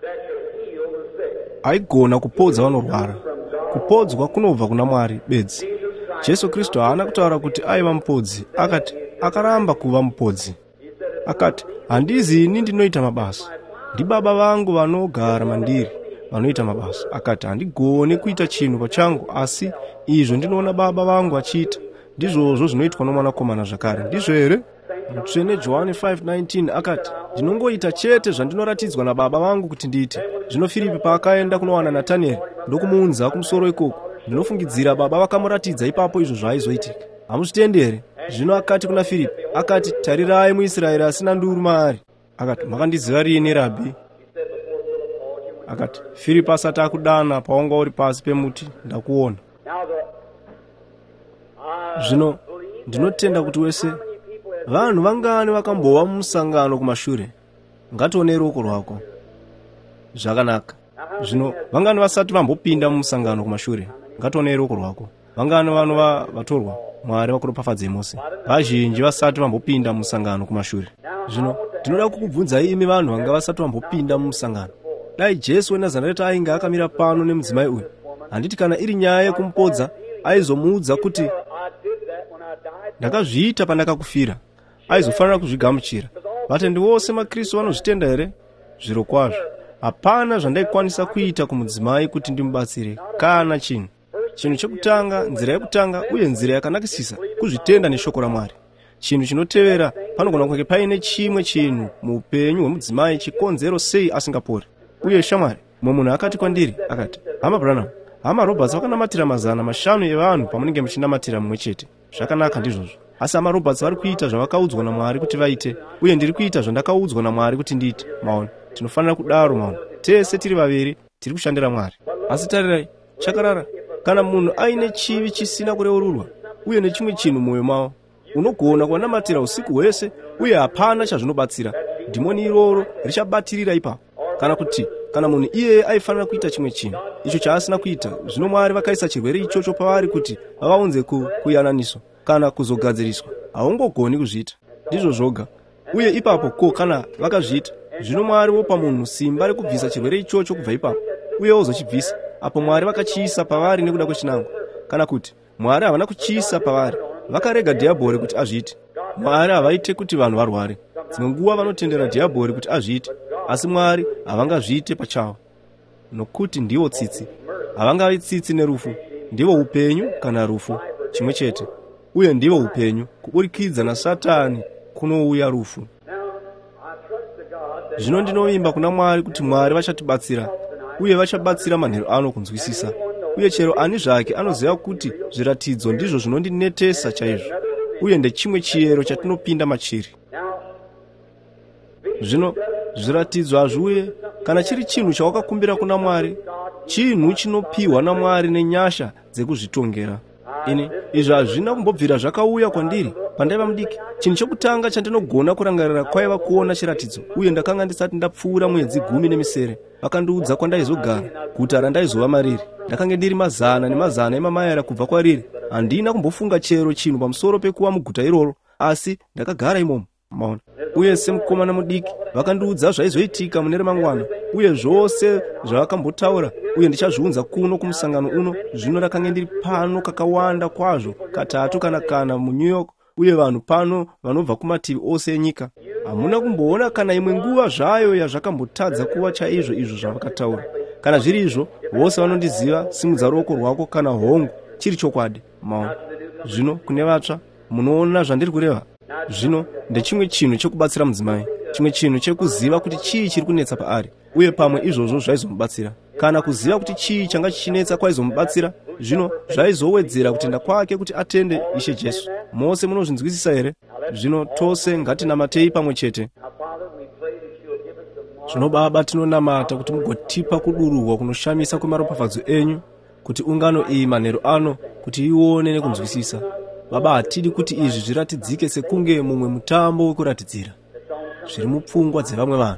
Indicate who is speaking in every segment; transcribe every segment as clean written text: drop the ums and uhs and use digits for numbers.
Speaker 1: aigona kupodza vanorwara. Kupodzwa kunobva kuna Mwari bedzi. Jesu Kristu haana kutaura kuti aiva mupodzi, akati akaramba kuva mupodzi. Akati, handizi ini ndinoita mabasa, ndi Baba vangu vanogara mandiri vanoita mabasa. Akati, handigoni kuita chinhu pachangu, asi izvo ndinoona Baba vangu achiita, ndizvozvo zvinoitwa nomwanakomana zvakare. Ndizvo here? Mutsvene Johani 5:19 akati, ndinongoita chete zvandinoratidzwa naBaba vangu kuti ndiite. Zvino Filipi paakaenda kunowana Natanieri ndokumuunza kumusoro ikoko, ndinofungidzira Baba vakamuratidza ipapo izvo zvaizoitika. Hamuzvitendi here? Zvino akati kuna Filipi, akati, tarirai muIsraeri asina nduru maari. Akati, makandiziva rini Rabhi? Akati, Filipi asati akudana paunga uri pasi pemuti, ndakuona. Zvino ndinotenda kuti wese vanhu vangani vakambova mumusangano kumashure. Ngatione ruoko rwako. Zvakanaka. Zvino vangani vasati vambopinda mumusangano kumashure. Ngatione ruoko rwako. Vangani vanhu vatorwa Mwari vakuropafadze Mose. Vazhinji vasati vambopinda mumusangano kumashure. Zvino ndinoda kukubvunzai imi vanhu vanga vasati vambopinda mumusangano. Dai Jesu weNazareta ainge akamira pano nemudzimai uyu, handiti kana iri nyaya yekumupodza aizomuudza kuti ndakazviita pandakakufira, aizofanira kuzvigamuchira. Vatendi vose maKristu vanozvitenda here? Zviro kwazvo hapana zvandaikwanisa kuita kumudzimai kuti ndimubatsire kana chinhu. Chinhu chekutanga, nzira yekutanga uye nzira yakanakisisa kuzvitenda neshoko raMwari. Chinhu chinotevera, panogona kunge paine chimwe chinhu muupenyu hwemudzimai chikonzero sei asingapori. Uye shamwari, mumwe munhu akati kwandiri, akati, hama Branham, hama Roberts vakanamatira 500 evanhu pamunenge muchinamatira mumwe chete. Zvakanaka ndizvozvo. Asi hama Roberts vari kuita zvavakaudzwa naMwari kuti vaite, uye ndiri kuita zvandakaudzwa naMwari kuti ndiite. Maona, tinofanira kudaro maona. Tese tiri vaviri, tiri kushandira Mwari. Asi tarirai, chakarara, kana munhu aine chivi chisina kureururwa, uye nechimwe chinhu mumwoyo mavo, unogona kunamatira usiku hwese, uye hapana chazvinobatsira. Dhimoni iroro richabatirira ipapo. Kana kuti, kana munhu iyeye aifanira kuita chimwe chinhu, icho chaasina kuita, zvino Mwari vakaisa chirwere ichocho pavari kuti vavaunze kuyananiso kana kuzogadziriswa. Haungogoni kuzviita. Ndizvo zvoga. Uye ipapo kana vakazviita, zvino Mwari wopa munhu simba rekubvisa chirwere ichocho kubva ipapo, uye ozochibvisa. Apo Mwari vakachiisa pavari nekuda kwechinangwa. Kana kuti Mwari havana kuchiisa pavari, vakarega dhiabhori kuti azviite. Mwari havaite kuti vanhu varware. Dzimwe nguva vanotendera dhiabhori kuti azviite, asi Mwari havangazviite pachavo. Nokuti ndivo tsitsi. Havangavi tsitsi nerufu. Ndivo upenyu kana rufu, chimwe chete. Uye ndivo upenyu, kuburikidza naSatani kunouya rufu. Zvino ndinoimba kuna Mwari kuti Mwari vachatibatsira, uye vachabatsira manheru ano kunzwisisa. Uye chero ani zvake anoziva kuti zviratidzo ndizvo zvinondinetesa chaizvo, uye ndechimwe chiyero chatinopinda machiri. Zvino zviratidzo hazviuye kana chiri chinhu chawakakumbira kuna Mwari, chinhu chinopiwa naMwari nenyasha dzekuzvitongera. Izvo hazvina kumbobvira zvakauya kwandiri pandaiva mudiki. Chinhu chokutanga chandinogona kurangarira kwaiva kuona chiratidzo, uye ndakanga ndisati ndapfuura mwedzi 10 vakandiudza kwandaizogara, guta randaizova mariri. Ndakanga ndiri 100 emamayara kubva kwariri. Handina kumbofunga chero chinhu pamusoro pekuva muguta iroro, asi ndakagara imomo. Maona. Uye semukomana mudiki vakandiudza zvaizoitika mune ramangwana, uye zvose zvavakambotaura, uye ndichazviunza kuno kumusangano uno. Zvino ndakanga ndiri pano kakawanda kwazvo, katatu kana muNew York, uye vanhu pano vanobva kumativi ose enyika. Hamuna kumboona kana imwe nguva zvayo yazvakambotadza kuva chaizvo izvo zvavakataura. Kana zviri izvo, vose vanondiziva, simudza ruoko rwako kana hongu chiri chokwadi. Maona. Zvino kune vatsva, munoona zvandiri kureva. Zvino ndechimwe chinhu chekubatsira mudzimai, chimwe chinhu chekuziva kuti chii chiri kunetsa paari, uye pamwe izvozvo zvaizomubatsira. Kana kuziva kuti chii changa chichinetsa kwaizomubatsira, zvino zvaizowedzera kutenda kwake kuti atende Ishe Jesu. Mose munozvinzwisisa here? Zvino tose ngatinamatei pamwe chete. Zvino Baba, tinonamata kuti mugotipa kudururwa kunoshamisa kwemaropafadzo enyu, kuti ungano iyi manheru ano kuti ione nekunzwisisa. Baba, hatidi kuti izvi zviratidzike sekunge mumwe mutambo wekuratidzira zviri mupfungwa dzevamwe vanhu,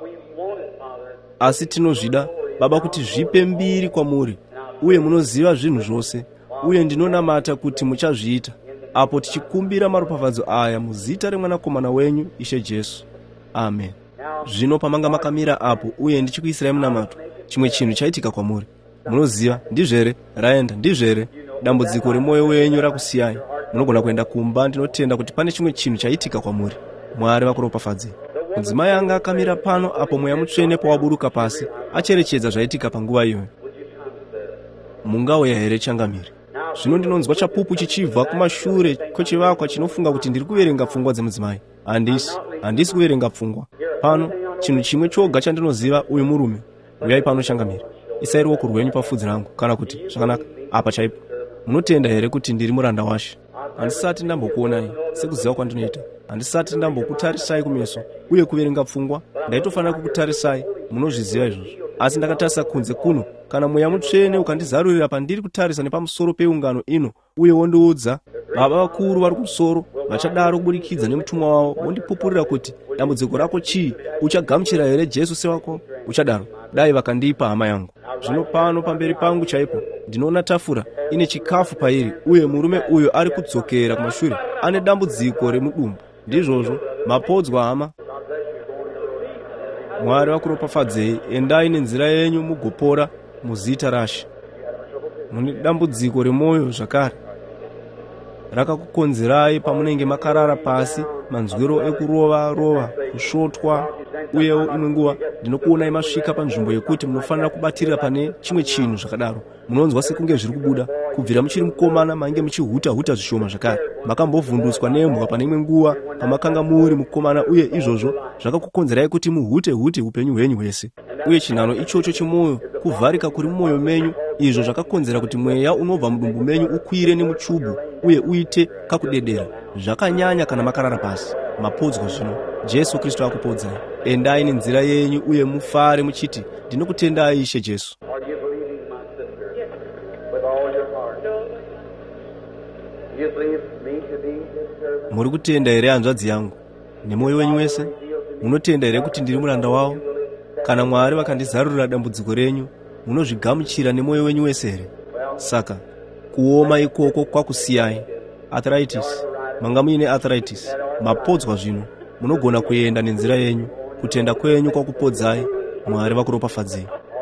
Speaker 1: asi tinozvida Baba kuti zvipe mbiri kwamuri, uye munoziva zvinhu zvose, uye ndinonamata kuti muchazviita apo tichikumbira maropafadzo aya muzita remwanakomana wenyu Ishe Jesu. Amen. Zvino pamanga makamira apo uye ndichikuisirai munamato, chimwe chinhu chaitika kwamuri. Munoziva, ndizvere raenda, ndizvere dambudziko remwoyo wenyu rakusiyai. Munogona kuenda kumba. Ndinotenda kuti pane chimwe chinhu chaitika kwamuri. Mwari vakuropafadzei. Mudzimai anga akamira pano apo Mweya Mutsvene pawaburuka pasi acherechedza zvaitika panguva iyoyo. Mungauya here changamiri? Zvino ndinonzwa chapupu chichibva kumashure kwechivakwa chinofunga kuti ndiri kuverenga pfungwa dzemudzimai. Handisi kuverenga pfungwa. Pano chinhu chimwe choga chandinoziva, uyu murume. Uyai pano changamiri. Isai ruoko rwenyu pafudzi rangu, kana kuti zvakanaka apa chaipo. Munotenda here kuti ndiri muranda waShe? Handisati ndambokuonai sekuziva kwandinoita. Handisati ndambokutarisai kumeso uye kuverenga pfungwa. Ndaitofanira kukutarisai, munozviziva izvozvo. Asi ndakatarisa kunze kuno, kana Mweya Mutsvene ukandizarurira pandiri kutarisa nepamusoro peungano ino uye wondiudza, baba vakuru vari kumusoro vachadaro kubudikidza nemutumwa wavo wondipupurira kuti dambudziko rako chii, uchagamuchira here Jesu sewako? Uchadaro dai vakandipa hama yangu. Zvino pano pamberi pangu chaipo ndinoona tafura ine chikafu pairi, uye murume uyo ari kudzokera kumashure ane dambudziko remudumbu. Ndizvozvo mapodzwa hama. Mwari vakuropafadzei. Endai nenzira yenyu mugopora muzita raShe. Mune dambudziko remwoyo zvakare rakakukonzerai pamunenge makarara pasi, manzwiro ekurova-rova, kusvotwa. Uyewo imwe nguva ndinokuonai masvika panzvimbo yekuti munofanira kubatirira pane chimwe chinhu zvakadaro. Munonzwa sekunge zviri kubuda kubvira muchiri mukomana, mainge muchihuta zvishoma zvakare. Makambovhunduswa nembwa pane imwe nguva pamakanga muri mukomana, uye izvozvo zvakakukonzerai kuti muhute upenyu hwenyu hwese. Uye chinhano ichocho chemwoyo, kuvharika kuri mumwoyo menyu, izvo zvakakonzera kuti mweya unobva mudumbu menyu ukwire nemuchubu uye uite kakudedera. Zvakanyanya kana makarara pasi. Mapodzwa zvino. Jesu Kristu akupodzai. Endai nenzira yenyu uye mufare muchiti, ndinokutendai Ishe Jesu. Muri kutenda here hanzvadzi yangu nemwoyo wenyu wese? Munotenda here kuti ndiri muranda wavo? Kana Mwari vakandizarurira dambudziko renyu, munozvigamuchira nemwoyo wenyu wese here? Saka kuoma ikoko kwakusiyai. Arthritis, manga muine arthritis, mapodzwa zvino, munogona kuenda nenzira yenyu. Kutenda kwenyu kwakupodzai. Mwari vakuropafadzei.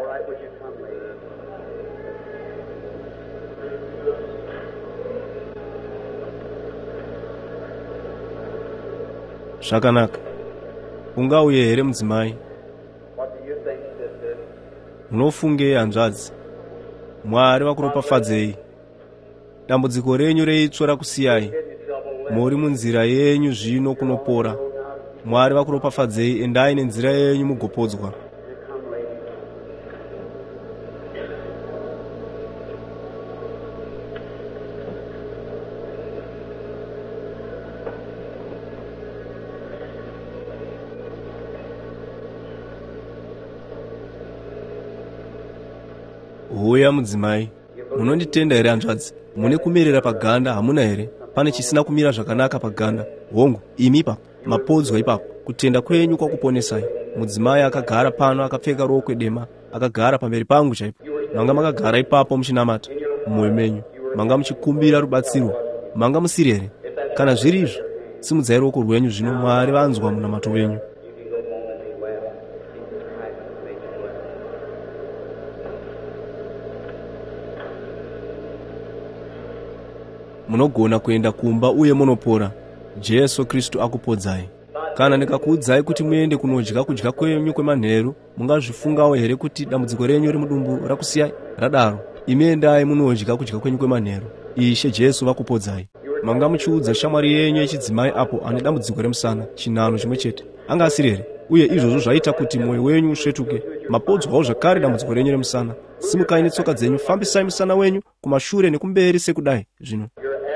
Speaker 1: Zvakanaka. Ungauye here mudzimai? Munofungei hanzvadzi? Mwari vakuropafadzei. Dambudziko renyu reitsvo rakusiyai. Muri munzira yenyu zvino kunopora. Mwari vakuropafadzei. Endai nenzira yenyu mugopodzwa. Uya mudzimai. Munonditenda here hanzvadzi? Mune kumerera paganda hamuna here? Pane chisina kumira zvakanaka paganda. Hongu, imi ipapo, mapodzwa ipapo. Kutenda kwenyu kwakuponesai. Mudzimai akagara pano akapfeka rokwe dema, akagara pamberi pangu chaipo. Manga makagara ipapo muchinamata mumwoyo menyu, manga muchikumbira rubatsiro. Manga musiri here? Kana zviri izvo, simudzai ruoko rwenyu zvino. Mwari vanzwa munamato wenyu. Munogona kuenda kumba uye munopora. Jesu Kristu akupodzai. Kana ndikakuudzai kuti muende kunodya kudya kwenyu kwemanheru, mungazvifungawo here kuti dambudziko renyu remudumbu rakusiyai? Radaro, imi endai munodya kudya kwenyu kwemanheru. Ishe Jesu vakupodzai. Manga muchiudza shamwari yenyu yechidzimai apo ane dambudziko remusana, chinhano chimwe chete. Anga asiri here? Uye izvozvo zvaita kuti mwoyo wenyu usvetuke. Mapodzwawo zvakare dambudziko renyu remusana. Simukai netsoka dzenyu, fambisai musana wenyu kumashure nekumberi sekudai zvino.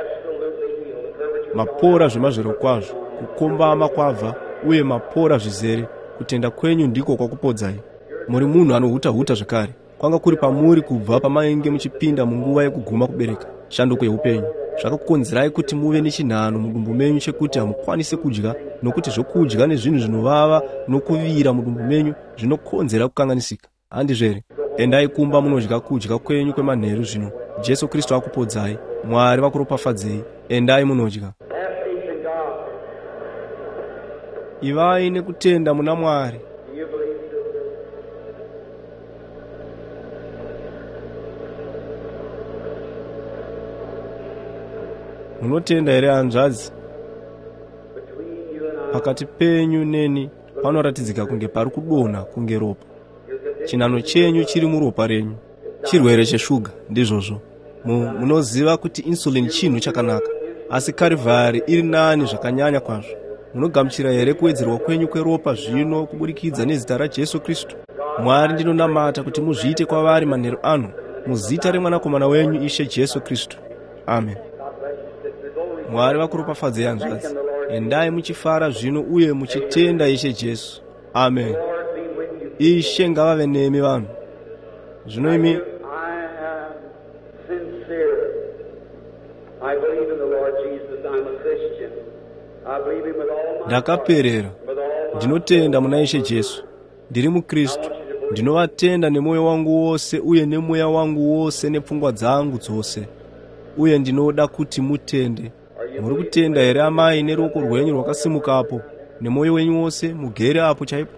Speaker 1: Mapora zvemazvero kwazvo, kukombama kwabva, uye mapora zvizere. Kutenda kwenyu ndiko kwakupodzai. Muri munhu anohuta zvakare. Kwanga kuri pamuri kubva pamainge muchipinda munguva yekuguma kubereka, shanduko yeupenyu. Zvakakukonzerai kuti muve nechinhano mudumbu menyu chekuti hamukwanise kudya, nokuti zvokudya nezvinhu zvinovava nokuvira mudumbu menyu zvinokonzera kukanganisika. Handizvere? Endai kumba munodya kudya kwenyu kwemanheru zvino. Jesu Kristu akupodzai. Mwari vakuropafadzei. Endai munodya. ivai nekutenda muna Mwari.
Speaker 2: Do you believe it?
Speaker 1: Munotenda here hanzvadzi?
Speaker 2: Between you and I,
Speaker 1: Pakati penyu neni panoratidzika kunge pari kudonha kunge ropa. Chinano chenyu chiri muropa renyu. Chirwere cheshuga ndizvozvo. Munoziva kuti insulin chinhu chakanaka, asi Karivari iri nani zvakanyanya kwazvo. Munogamuchira here kuwedzerwa kwenyu kweropa zvino kuburikidza nezita raJesu Kristu? Mwari ndinonamata kuti muzviite kwavari manheru ano muzita remwanakomana wenyu Ishe Jesu Kristu. Amen. Mwari vakuropafadzei hanzvadzi. Endai muchifara zvino uye muchitenda Ishe Jesu. Amen. Ishe ngavave nemi vanhu. Zvino imi
Speaker 2: I am sincere. I believe in the Lord Jesus. I'm a Christian. I believe him with all my
Speaker 1: ndakaperera.
Speaker 2: with all my
Speaker 1: Ndinotenda muna Ishe Jesu. Ndiri muKristu. Ndinovatenda nemwoyo wangu wose uye nemweya wangu wose nepfungwa dzangu dzose. Uye ndinoda kuti mutende. Muri kutenda here amai neruoko rwenyu rwakasimukapo nemwoyo wenyu wose mugere apo chaipo?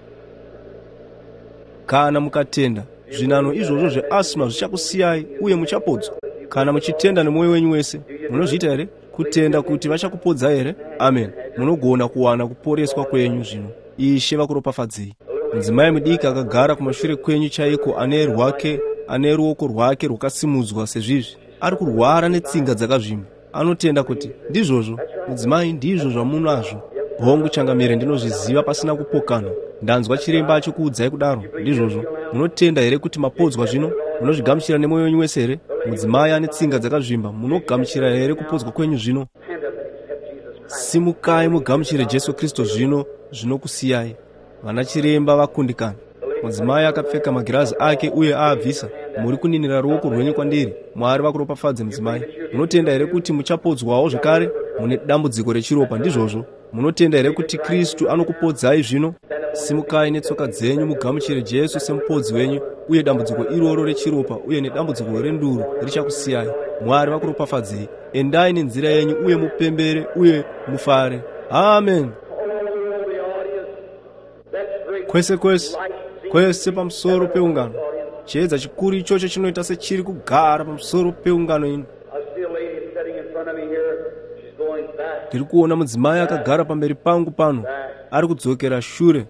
Speaker 1: Kana mukatenda, zvinano izvozvo zveasima zvichakusiyai uye muchapodzwa. Kana muchitenda nemwoyo wenyu wese, munozviita here? Kutenda kuti vachakupodza here? Amen. Munogona kuwana kuporeswa kwenyu zvino. Ishe vakuropafadzei. Mudzimai mudiki akagara kumashure kwenyu chaiko ane ruoko rwake rwakasimudzwa sezvizvi, ari kurwara netsinga dzakazvimba. Anotenda kuti ndizvozvo. Mudzimai, ndizvo zvamunazvo. Hongu changamire ndinozviziva pasina kupokana. Ndanzwa chiremba achikuudzai kudaro. Ndizvozvo. Munotenda here kuti mapodzwa zvino? Munozvigamuchira nemwoyo wenyu wese here? Mudzimai ane tsinga dzakazvimba, munogamuchira here kupodzwa kwenyu zvino? Simukai mugamuchire Jesu Kristu zvino zvinokusiyai. Vana chiremba vakundikana. Mudzimai akapfeka magirazi ake uye aabvisa. Muri kuninira ruoko rwenyu kwandiri. Mwari vakuropafadze mudzimai. Munotenda here kuti muchapodzwawo zvakare? Mune dambudziko rechiropa, ndizvozvo. Munotenda here kuti Kristu anokupodzai zvino? Simukai netsoka dzenyu mugamuchire Jesu semupodzi wenyu, uye dambudziko iroro rechiropa uye nedambudziko renduru richakusiyai. Mwari vakuropafadzei. Endai nenzira yenyu uye mupembere uye mufare. Amen. Kwese kwese kwese pamusoro peungano. Chiedza chikuru ichocho chinoita sechiri kugara pamusoro peungano ino. Ndiri kuona mudzimai akagara pamberi pangu pano, ari kudzokera shure.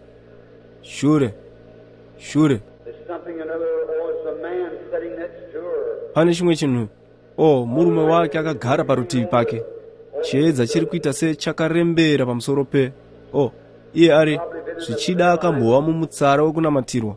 Speaker 1: Pane chimwe chinhu. Murume wake akagara parutivi pake. Chiedza chiri kuita sechakarembera pamusoro pe. Iye ari zvichida akambova mumutsara wekunamatirwa.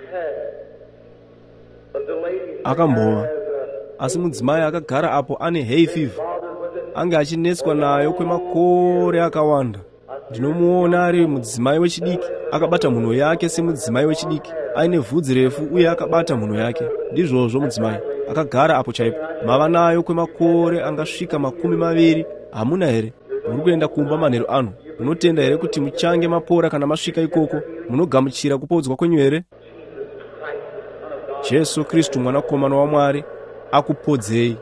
Speaker 1: Akambova. Asi mudzimai akagara apo ane hay fever. Ange achinetswa nayo kwemakore akawanda. Ndinomuona ari mudzimai wechidiki, akabata mhuno yake semudzimai wechidiki, aine vhudzi refu uye akabata mhuno yake. Ndizvozvo mudzimai akagara apo chaipo. Mava nayo kwemakore angasvika 20. Hamuna here? Muri kuenda kumba manheru ano. Munotenda here kuti muchange mapora kana masvika ikoko? Munogamuchira kupodzwa kwenyu here? Jesu Kristu mwanakomana waMwari akupodzei.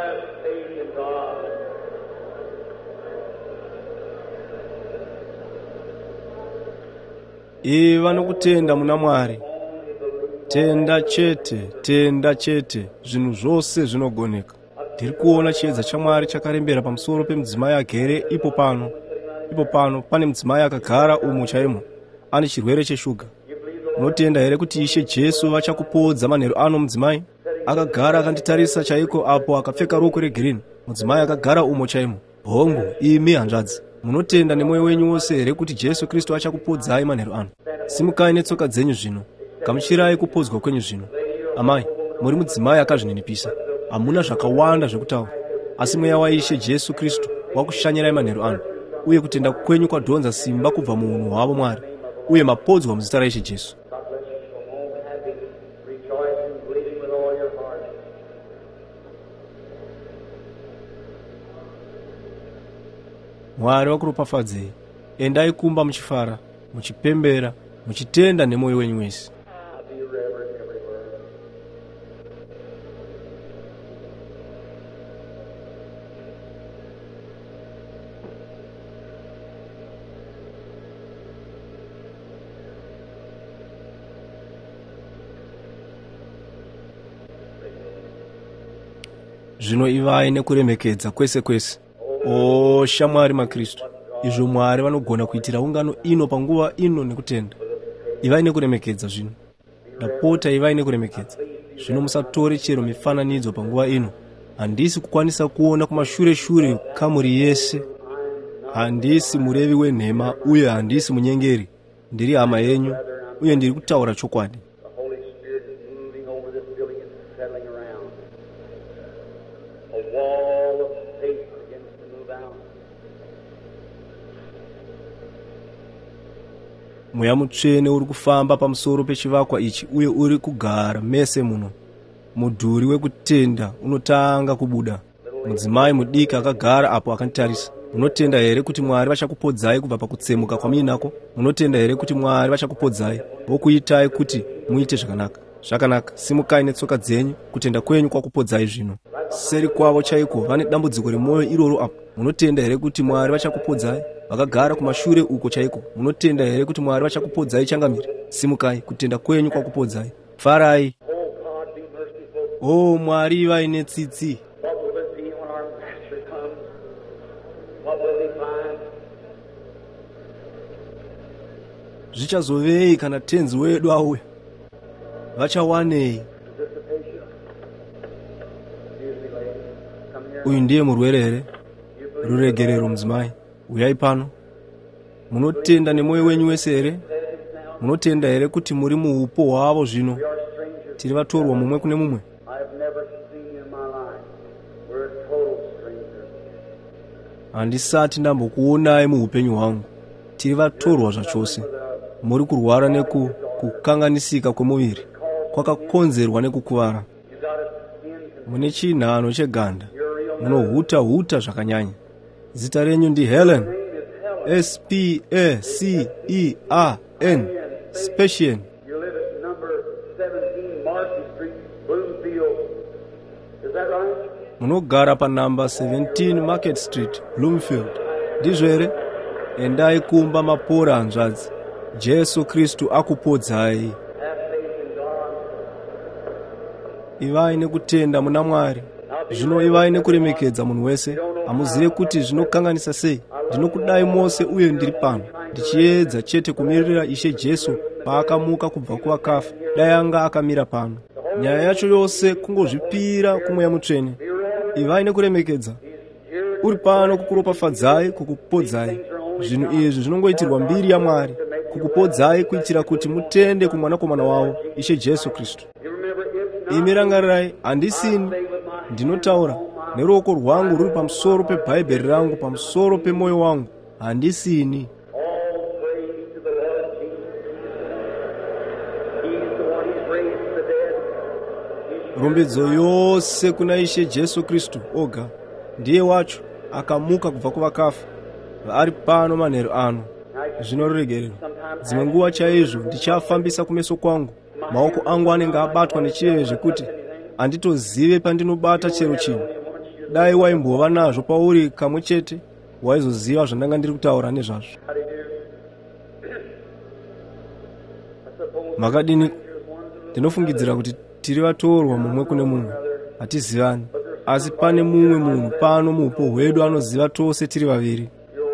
Speaker 1: Iva nokutenda muna Mwari. Tenda chete, zvinhu zvose zvinogoneka. Ndiri kuona chiedza chaMwari chakarembera pamusoro pemudzimai agere ipo pano. Pane mudzimai akagara umo chaimo, ane chirwere cheshuga. Unotenda here kuti Ishe Jesu vachakupodza manheru ano? Mudzimai akagara akanditarisa chaiko apo akapfeka roko regirini. Mudzimai akagara umo chaimo. Hongu, imi hanzvadzi, munotenda nemwoyo wenyu wose here kuti Jesu Kristu achakupodzai manheru ano? Simukai netsoka dzenyu zvino, gamuchirai kupodzwa kwenyu zvino. Amai, muri mudzimai akazvininipisa. Hamuna zvakawanda zvekutaura, asi mweya waIshe Jesu Kristu wakushanyirai manheru ano, uye kutenda kwenyu kwadhonza simba kubva muunhu hwavo Mwari, uye mapodzwa muzita raIshe Jesu. Mwari wakuropafadzei. Endai kumba muchifara, muchipembera, muchitenda nemwoyo wenyu wese. zvino ivai nekuremekedza kwese kwese. O shamwari maKristu, izvo Mwari vanogona kuitira ungano ino panguva ino nekutenda. Ivai nekuremekedza zvino. Ndapota ivai nekuremekedza. Zvino musatore chero mifananidzo panguva ino. Handisi kukwanisa kuona kumashure kamuri yese. Handisi murevi wenhema uye handisi munyengeri. Ndiri hama yenyu uye ndiri kutaura chokwadi. Mweya mutsvene uri kufamba pamusoro pechivakwa ichi uye uri kugara mese muno. Mudhuri wekutenda unotanga kubuda. Mudzimai mudiki akagara apo akanditarisa. Munotenda here kuti Mwari vachakupodzai kubva pakutsemuka kwamuinako? Munotenda here kuti Mwari vachakupodzai vokuitai kuti muite zvakanaka? Zvakanaka, simukai netsoka dzenyu, kutenda kwenyu kwakupodzai zvino. Seri kwavo chaiko vane dambudziko remwoyo iroro apo. Munotenda here kuti Mwari vachakupodzai? Vakagara kumashure uko chaiko. Munotenda here kuti Mwari vachakupodzai changamire? Simukai, kutenda kwenyu kwakupodzai. Farai. O Mwari vaine tsitsi. Zvichazovei kana tenzi wedu auya? Vachawanei? Uyu ndiye murwere here? Ruregerero mudzimai, uyai pano. Munotenda nemwoyo wenyu wese here? Munotenda here kuti muri muupo hwavo zvino? Tiri vatorwa mumwe kune mumwe. Handisati ndambokuonai muupenyu hwangu. Tiri vatorwa zvachose. Muri kurwara nekukanganisika kwemuviri, kwakakonzerwa nekukuvara. Mune chinhano cheganda, munohuta zvakanyanya. Zita renyu ndi Helen. S-P-A-C-E-R-N. Specian.
Speaker 2: You live at number 17 Marcy Street, Bloomfield. Is that right?
Speaker 1: Munogara pa namba 17 Market Street, Bloomfield. Ndizvo here? Endai kumba mapora hanzvadzi. Jesu Kristu akupodzai. Ivai nekutenda muna Mwari. Zvino ivai nekuremekedza munhu wese. Hamuzive kuti zvinokanganisa sei? Ndinokudai mose uye ndiri pano, ndichiedza chete kumirira Ishe Jesu paakamuka kubva kuvakafa. Dai anga akamira pano. Nyaya yacho yose kungozvipira kumweya mutsvene. Ivai nekuremekedza. Uri pano kukuropafadzai, kukupodzai. Zvinhu izvi zvinongoitirwa mbiri yaMwari, kukupodzai kuitira kuti mutende kumwanakomana wavo, Ishe Jesu Kristu. Imi rangarirai, handisini, ndinotaura neruoko rwangu ruri pamusoro peBhaibheri rangu, pamusoro pemwoyo wangu, handisini. Rumbidzo yose kuna Ishe Jesu Kristu oga, ndiye wacho akamuka kubva kuvakafa, ari pano manheru ano. Zvinoregererwa. Dzimwe nguva chaizvo ndichafambisa kumeso kwangu, maoko angu anenge abatwa nechiyeyo zvekuti handitozive pandinobata chero chinhu. Dai waimbova nazvo pauri kamwe chete, waizoziva zvandanga ndiri kutaura nezvazvo. Makadini? Ndinofungidzira kuti tiri vatorwa mumwe kune mumwe, hatizivani, asi pane mumwe munhu pano muupo hwedu anoziva tose tiri vaviri.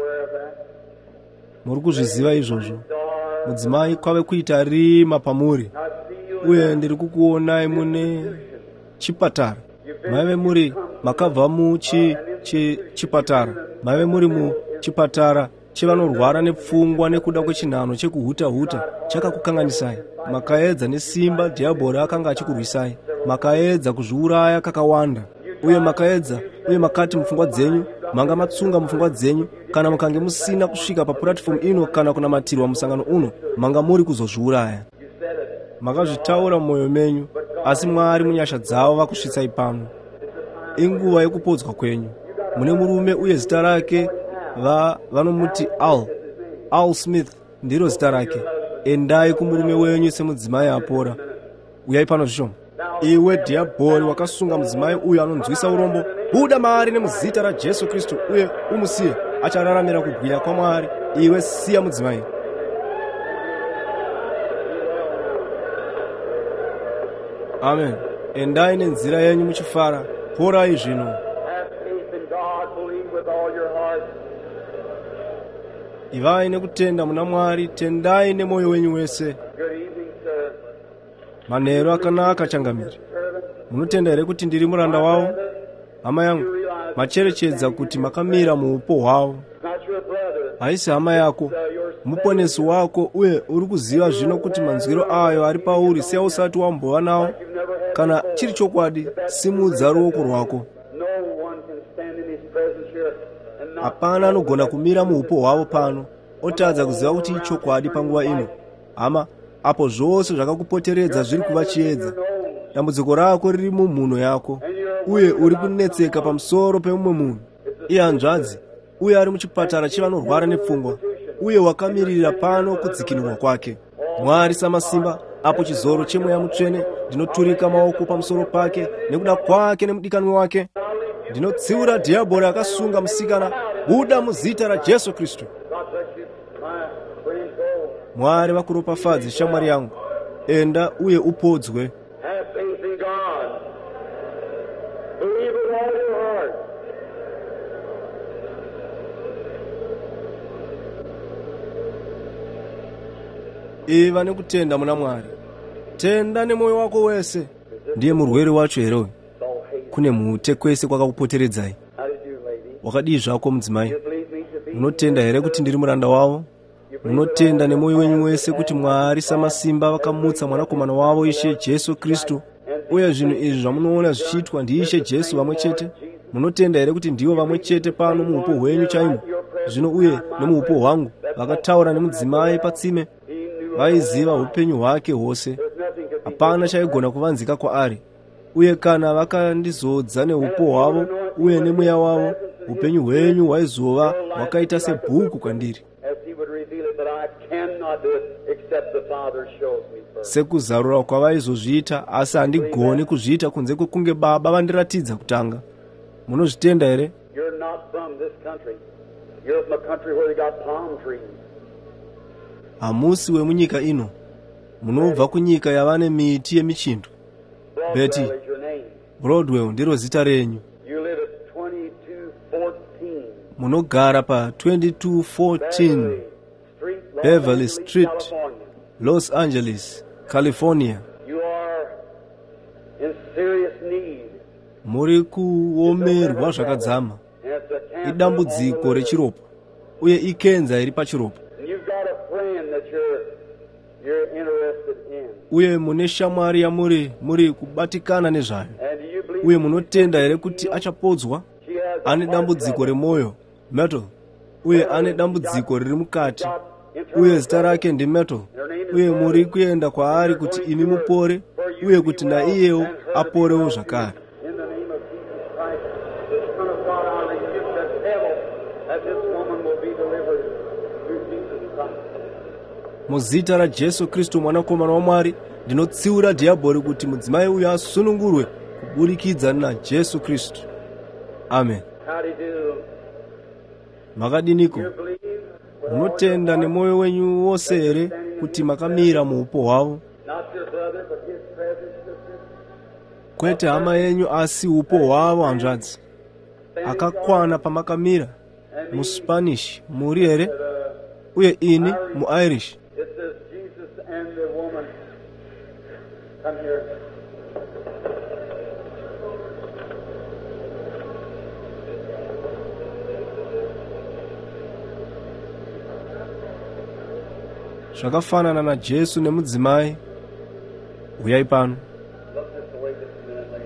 Speaker 1: Muri kuzviziva izvozvo? Mudzimai kwave kuita rima pamuri, uye ndiri kukuonai mune chipatara. Maive muri makabva chipatara. Maive muri muchipatara chevanorwara nepfungwa nekuda kwechinhano chekuhuta chakakukanganisai. Makaedza nesimba dhiabhori akanga achikurwisai. Makaedza kuzviuraya kakawanda, uye makaedza uye makati mupfungwa dzenyu, manga matsunga mupfungwa dzenyu, kana mukange musina kusvika papuratifomu ino kana kunamatirwa musangano uno, manga muri kuzozviuraya. Makazvitaura mumwoyo menyu, asi Mwari munyasha dzavo vakusvitsai pano. Inguva yekupodzwa kwenyu. Mune murume uye zita rake vanomuti Al Smith ndiro zita rake. Endai kumurume wenyu semudzimai apora. Uyai pano zvishoma. Iwe dhiabhori wakasunga mudzimai uyu anonzwisa urombo, buda maari nemuzita raJesu Kristu uye umusiye, achararamira kubwinya kwaMwari. Iwe siya mudzimai. Amen. Endai nenzira yenyu muchifara. porai zvino.
Speaker 2: Have faith in God, believe with all your heart.
Speaker 1: Ivai nekutenda muna Mwari, tendai nemoyo wenyu wese.
Speaker 2: Good evening, sir.
Speaker 1: Manheru akanaka changamire. Munotenda here kuti ndiri muranda wawo? Hama yangu, macherechedza kuti makamira muupo hwawo.
Speaker 2: Not your brother.
Speaker 1: Haisi hama yako, muponesi wako, uye uri kuziva zvino kuti manzwiro ayo ari pauri seusati wambova nawo. Kana chiri chokwadi, simudza ruoko rwako.
Speaker 2: No one can stand in his presence here and not
Speaker 1: Hapana anogona kumira muupo hwavo pano otadza kuziva kuti ichokwadi panguva ino. Hama, apo zvose zvakakupoteredza zviri kuva chiedza. Dambudziko rako riri mumhuno yako, uye uri kunetseka pamusoro pemumwe munhu. Iye hanzvadzi, uye ari muchipatara chevanorwara nepfungwa, uye wakamirira pano kudzikinurwa kwake. Mwari samasimba, apo chizoro chemweya mutsvene, ndinoturika maoko pamusoro pake nekuda kwake nemudikanwi wake. Ndinotsiura dhiabhori akasunga musikana, buda muzita raJesu Kristu.
Speaker 2: God bless you, my friend. Go.
Speaker 1: Mwari vakuropafadze shamwari yangu, enda uye upodzwe.
Speaker 2: Have faith in God. Believe with all your heart.
Speaker 1: Iva nekutenda muna Mwari, tenda nemoyo wako wese. Ndiye murwere wacho herowe, kune muute kwese kwakakupoteredzai.
Speaker 2: How did you, lady?
Speaker 1: Wakadii zvako mudzimai?
Speaker 2: You believe me to be?
Speaker 1: Munotenda here kuti ndiri muranda wavo? Munotenda nemoyo wenyu wese kuti Mwari samasimba vakamutsa mwanakomana wavo Ishe Jesu Kristu, uye zvinhu izvi zvamunoona zvichiitwa ndiIshe Jesu vamwe chete? Munotenda here kuti ndivo vamwe chete pano muupo hwenyu chaimo zvino uye nemuupo hwangu vakataura nemudzimai patsime? Vaiziva upenyu hwake hwose, hapana chaigona kuvanzika kwaari. Uye kana vakandizodza neupo hwavo uye nemweya wavo, upenyu hwenyu hwaizova hwakaita sebhuku kwandiri,
Speaker 2: As he would reveal it, but I cannot do it except the Father shows me first.
Speaker 1: sekuzarura kwavaizozviita, asi handigoni kuzviita kunze kwekunge Baba vandiratidza kutanga. Munozvitenda here?
Speaker 2: You're not from this country. You're from a country where they got palm trees.
Speaker 1: Hamusi wemunyika ino, munobva kunyika yavane miti yemichindo. Betty.
Speaker 2: Broadwell is your name.
Speaker 1: Broadwell ndiro zita renyu.
Speaker 2: You live at 2214
Speaker 1: Munogara pa 2214
Speaker 2: Street,
Speaker 1: Beverly
Speaker 2: Los
Speaker 1: Street.
Speaker 2: Angeles, California.
Speaker 1: Los Angeles, California.
Speaker 2: You are in serious need.
Speaker 1: Muri kuomerwa zvakadzama.
Speaker 2: And it's a cancer
Speaker 1: Idambudziko
Speaker 2: on the liver.
Speaker 1: rechiropa, uye ikenza iri pachiropa.
Speaker 2: And you've got a friend that you're interested in.
Speaker 1: Uye mune shamwari yamuri kubatikana nezvayo.
Speaker 2: And do you believe
Speaker 1: Uye munotenda here kuti achapodzwa?
Speaker 2: she has a
Speaker 1: Ane
Speaker 2: heart
Speaker 1: dambudziko
Speaker 2: trouble?
Speaker 1: remoyo, metal. Uye ane dambudziko riri mukati, uye zita rake ndi metal. Uye muri kuenda kwaari kuti imi mupore, uye kuti naiyewo aporewo zvakare.
Speaker 2: In the name of Jesus Christ, the Son of God, I rebuke the devil that this woman will be delivered through Jesus Christ.
Speaker 1: Muzita raJesu Kristu mwanakomana waMwari, ndinotsiura dhiabhori kuti mudzimai uyu asunungurwe kuburikidza naJesu Kristu. Amen.
Speaker 2: How do you do?
Speaker 1: Makadiniko?
Speaker 2: You believe?
Speaker 1: Munotenda nemoyo wenyu wose here kuti makamira muupo hwavo?
Speaker 2: Not your brother, but his presence, sister.
Speaker 1: Kwete hama yenyu asi upo hwavo hanzvadzi. Akakwana pamakamira. MuSpanish muri here? Uye ini muIrish.
Speaker 2: It says Jesus and the woman. Come here.
Speaker 1: Zvakafanana naJesu nemudzimai. Uyai pano.
Speaker 2: Look this way just a minute,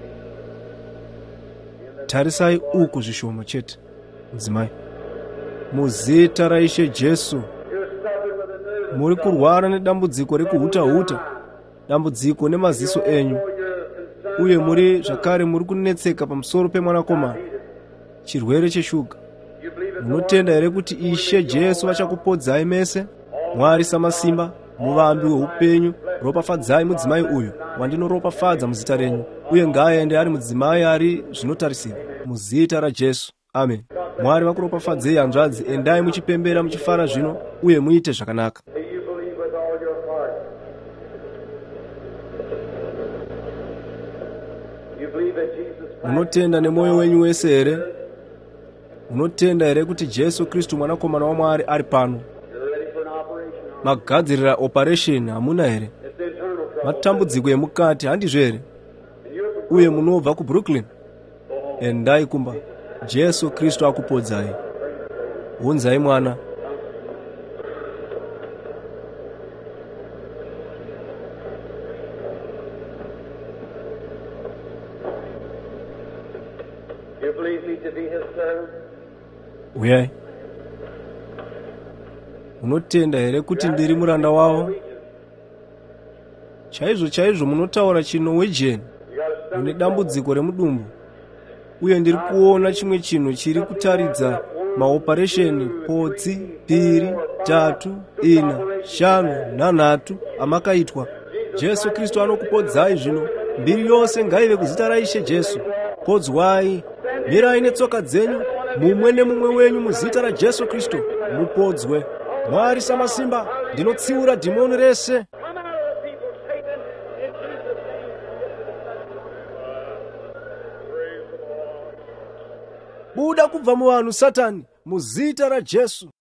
Speaker 2: lady.
Speaker 1: Tarisai uku zvishoma chete, mudzimai. Muzita raIshe Jesu,
Speaker 2: You're suffering with a nervous
Speaker 1: muri kurwara nedambudziko rekuhuta-huta, dambudziko nemaziso enyu,
Speaker 2: you're concerned
Speaker 1: uye muri zvakare muri kunetseka pamusoro pemwanakomana, chirwere cheshuga.
Speaker 2: you believe it.
Speaker 1: Munotenda here kuti Ishe Jesu vachakupodzai mese? Mwari samasimba, muvambi weupenyu, ropafadzai mudzimai uyu wandinoropafadza muzita renyu, uye ngaaende ari mudzimai ari zvinotarisirwa muzita raJesu. Amen. Mwari vakuropafadzei hanzvadzi, endai muchipembera muchifara zvino uye muite zvakanaka.
Speaker 2: Do you believe with all your heart? You believe that Jesus Christ
Speaker 1: munotenda nemoyo wenyu wese here? Munotenda here kuti Jesu Kristu mwanakomana wa Mwari ari pano?
Speaker 2: you're ready for an operation?
Speaker 1: Magadzirira operation hamuna here?
Speaker 2: It's internal trouble.
Speaker 1: Matambudziko emukati handizvo here?
Speaker 2: And you're
Speaker 1: Uye munobva kuBrooklyn? Endai kumba. Jesu Kristu akupodzai. Unzai mwana.
Speaker 2: you believe me to be his servant?
Speaker 1: Uyai. Munotenda here kuti ndiri muranda wavo? Chaizvo chaizvo munotaura chino wejeni.
Speaker 2: You got a
Speaker 1: Mune dambudziko remudumbu. Uye ndiri kuona chimwe chinhu chiri kutaridza maoperesheni potsi 2, 3, 4, 5 nanhatu amakaitwa. Jesu Kristu anokupodzai zvino. Mbiri yose ngaive kuzita raIshe Jesu. Podzwai. Mirai netsoka dzenyu, mumwe nemumwe wenyu muzita raJesu Kristu. Mupodzwe. Mwari samasimba, ndinotsiura dhimoni rese.
Speaker 2: come out of the people, Satan, in Jesus' name.
Speaker 1: Buda kubva muvanhu Satani, muzita raJesu.